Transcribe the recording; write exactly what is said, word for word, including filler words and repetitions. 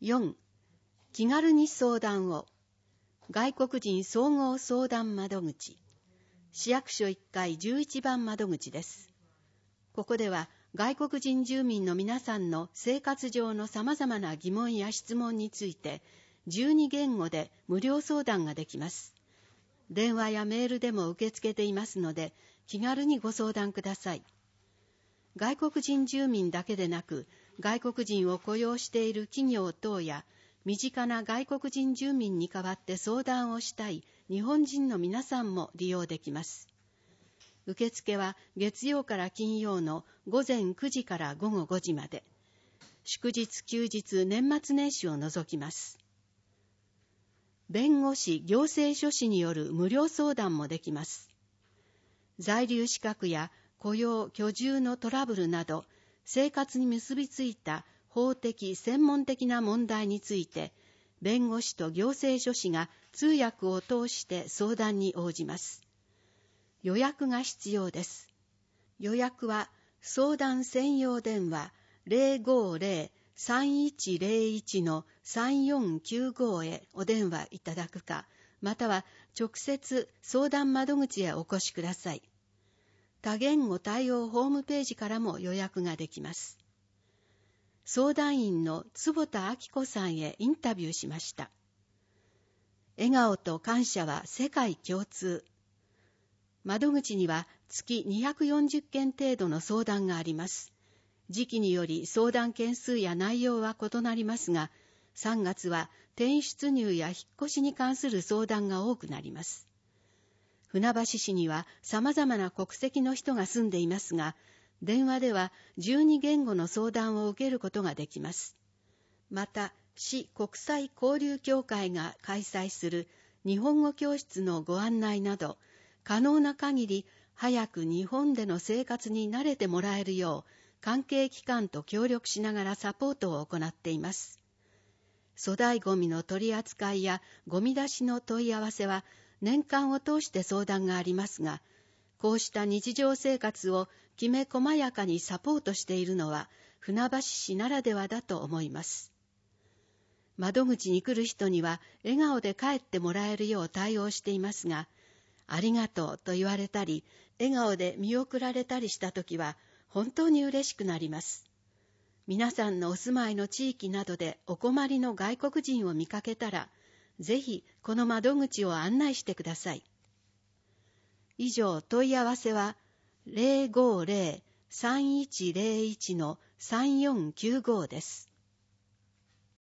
よん、気軽に相談を。外国人総合相談窓口。市役所いっかいじゅういちばん窓口です。ここでは外国人住民の皆さんの生活上の様々な疑問や質問についてじゅうにげんごで無料相談ができます。電話やメールでも受け付けていますので気軽にご相談ください。外国人住民だけでなく外国人を雇用している企業等や身近な外国人住民に代わって相談をしたい日本人の皆さんも利用できます。受付は月曜から金曜のごぜんくじからごごごじまで。祝日休日年末年始を除きます。弁護士行政書士による無料相談もできます。在留資格や雇用居住のトラブルなど生活に結びついた法的専門的な問題について弁護士と行政書士が通訳を通して相談に応じます。予約が必要です。予約は相談専用電話 ゼロごゼロ さんいちゼロいち のさんよんきゅうご へお電話いただくか、または直接相談窓口へお越しください。多言語対応ホームページからも予約ができます。相談員の坪田明子さんへインタビューしました。笑顔と感謝は世界共通。窓口には月にひゃくよんじゅっけん程度の相談があります。時期により相談件数や内容は異なりますが、さんがつは転出入や引っ越しに関する相談が多くなります。船橋市には様々な国籍の人が住んでいますが、電話ではじゅうにげんごの相談を受けることができます。また、市国際交流協会が開催する日本語教室のご案内など、可能な限り早く日本での生活に慣れてもらえるよう、関係機関と協力しながらサポートを行っています。粗大ゴミの取り扱いやゴミ出しの問い合わせは年間を通して相談がありますが、こうした日常生活をきめ細やかにサポートしているのは船橋市ならではだと思います。窓口に来る人には笑顔で帰ってもらえるよう対応していますが、ありがとうと言われたり、笑顔で見送られたりしたときは本当に嬉しくなります。皆さんのお住まいの地域などでお困りの外国人を見かけたら、ぜひこの窓口を案内してください。以上、問い合わせは ゼロごゼロ さんいちゼロいち のさんよんきゅうご です。